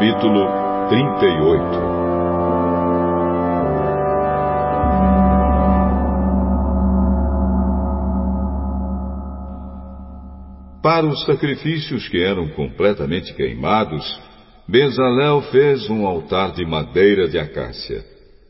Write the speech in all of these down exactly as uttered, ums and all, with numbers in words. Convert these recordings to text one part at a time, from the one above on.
Capítulo trinta e oito. Para os sacrifícios que eram completamente queimados, Bezalel fez um altar de madeira de acácia.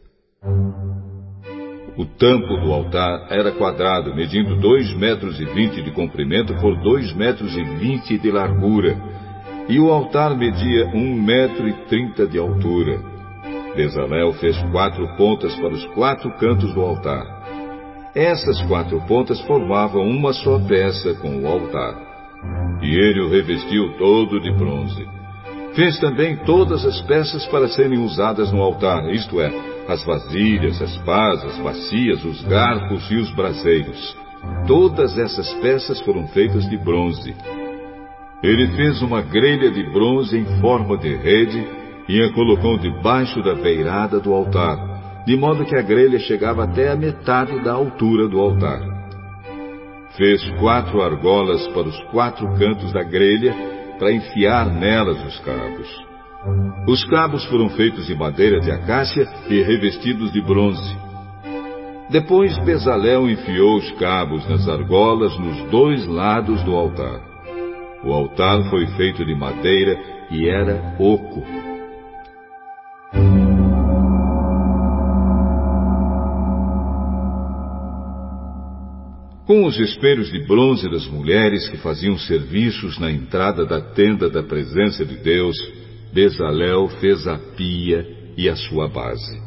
O tampo do altar era quadrado, medindo dois metros e vinte de comprimento por dois metros e vinte de largura, e o altar media um metro e trinta de altura. Bezalel fez quatro pontas para os quatro cantos do altar. Essas quatro pontas formavam uma só peça com o altar. E ele o revestiu todo de bronze. Fez também todas as peças para serem usadas no altar, isto é, as vasilhas, as pás, as bacias, os garfos e os braseiros. Todas essas peças foram feitas de bronze. Ele fez uma grelha de bronze em forma de rede e a colocou debaixo da beirada do altar, de modo que a grelha chegava até a metade da altura do altar. Fez quatro argolas para os quatro cantos da grelha, para enfiar nelas os cabos. Os cabos foram feitos de madeira de acácia e revestidos de bronze. Depois Bezalel enfiou os cabos nas argolas nos dois lados do altar. O altar foi feito de madeira e era oco. Com os espelhos de bronze das mulheres que faziam serviços na entrada da tenda da presença de Deus, Bezalel fez a pia e a sua base.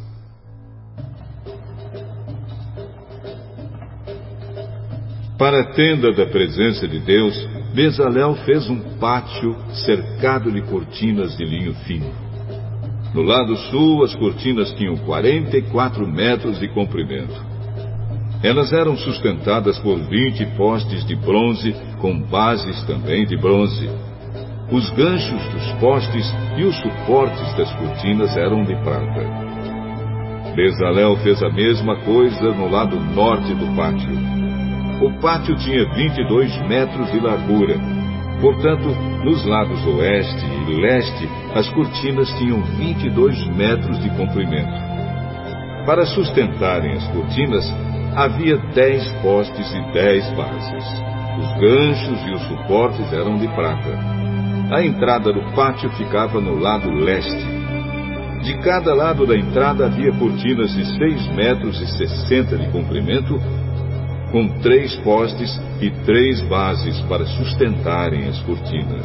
Para a tenda da presença de Deus, Bezalel fez um pátio cercado de cortinas de linho fino. No lado sul, as cortinas tinham quarenta e quatro metros de comprimento. Elas eram sustentadas por vinte postes de bronze, com bases também de bronze. Os ganchos dos postes e os suportes das cortinas eram de prata. Bezalel fez a mesma coisa no lado norte do pátio. O pátio tinha vinte e dois metros de largura. Portanto, nos lados oeste e leste, as cortinas tinham vinte e dois metros de comprimento. Para sustentarem as cortinas, havia dez postes e dez bases. Os ganchos e os suportes eram de prata. A entrada do pátio ficava no lado leste. De cada lado da entrada havia cortinas de seis metros e sessenta de comprimento, com três postes e três bases para sustentarem as cortinas.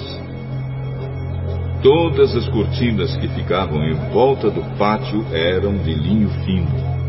Todas as cortinas que ficavam em volta do pátio eram de linho fino.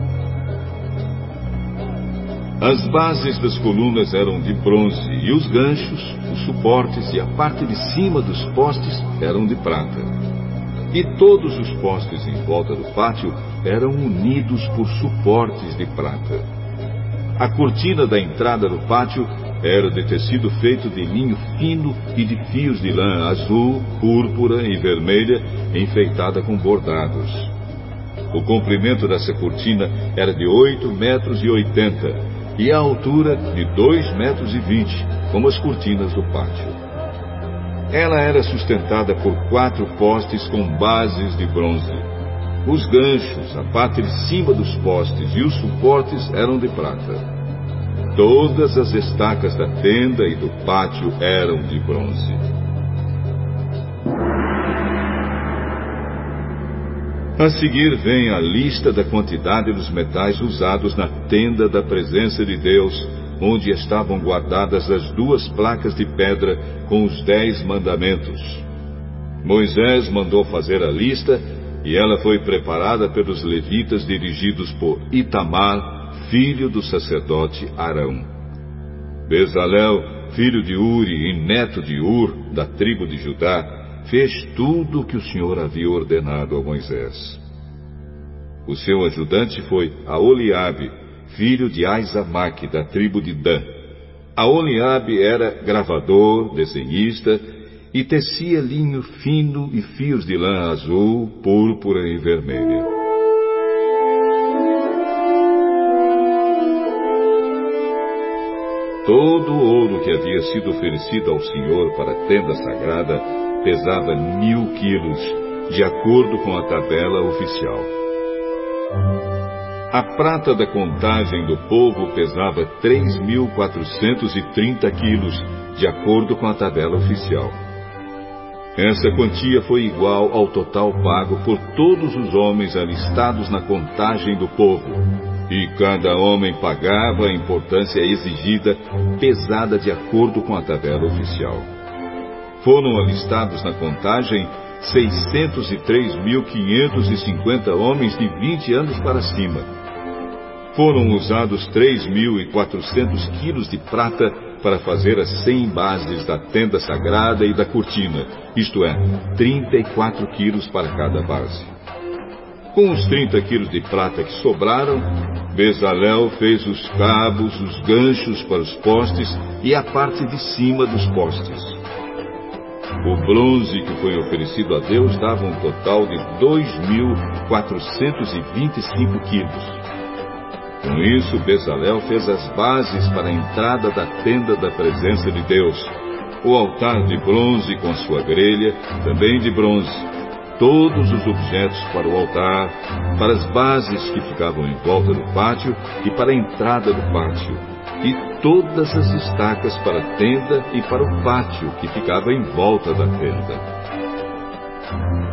As bases das colunas eram de bronze e os ganchos, os suportes e a parte de cima dos postes eram de prata. E todos os postes em volta do pátio eram unidos por suportes de prata. A cortina da entrada do pátio era de tecido feito de linho fino e de fios de lã azul, púrpura e vermelha, enfeitada com bordados. O comprimento dessa cortina era de oito metros e oitenta e a altura de dois metros e vinte, como as cortinas do pátio. Ela era sustentada por quatro postes com bases de bronze. Os ganchos, a parte de cima dos postes e os suportes eram de prata. Todas as estacas da tenda e do pátio eram de bronze. A seguir vem a lista da quantidade dos metais usados na tenda da presença de Deus, onde estavam guardadas as duas placas de pedra com os dez mandamentos. Moisés mandou fazer a lista e ela foi preparada pelos levitas dirigidos por Itamar, filho do sacerdote Arão. Bezalel, filho de Uri e neto de Ur, da tribo de Judá, fez tudo o que o Senhor havia ordenado a Moisés. O seu ajudante foi Aholiabe, filho de Aizamaque, da tribo de Dan. Aholiabe era gravador, desenhista, e tecia linho fino e fios de lã azul, púrpura e vermelha. Todo o ouro que havia sido oferecido ao Senhor para a tenda sagrada pesava mil quilos, de acordo com a tabela oficial. A prata da contagem do povo pesava três mil quatrocentos e trinta quilos, de acordo com a tabela oficial. Essa quantia foi igual ao total pago por todos os homens alistados na contagem do povo, e cada homem pagava a importância exigida, pesada de acordo com a tabela oficial. Foram alistados na contagem seiscentos e três mil quinhentos e cinquenta homens de vinte anos para cima. Foram usados três mil e quatrocentos quilos de prata para fazer as cem bases da tenda sagrada e da cortina, isto é, trinta e quatro quilos para cada base. Com os trinta quilos de prata que sobraram, Bezalel fez os cabos, os ganchos para os postes e a parte de cima dos postes. O bronze que foi oferecido a Deus dava um total de dois mil quatrocentos e vinte e cinco quilos. Com isso, Bezalel fez as bases para a entrada da tenda da presença de Deus, o altar de bronze com a sua grelha, também de bronze, todos os objetos para o altar, para as bases que ficavam em volta do pátio e para a entrada do pátio, e todas as estacas para a tenda e para o pátio que ficava em volta da tenda.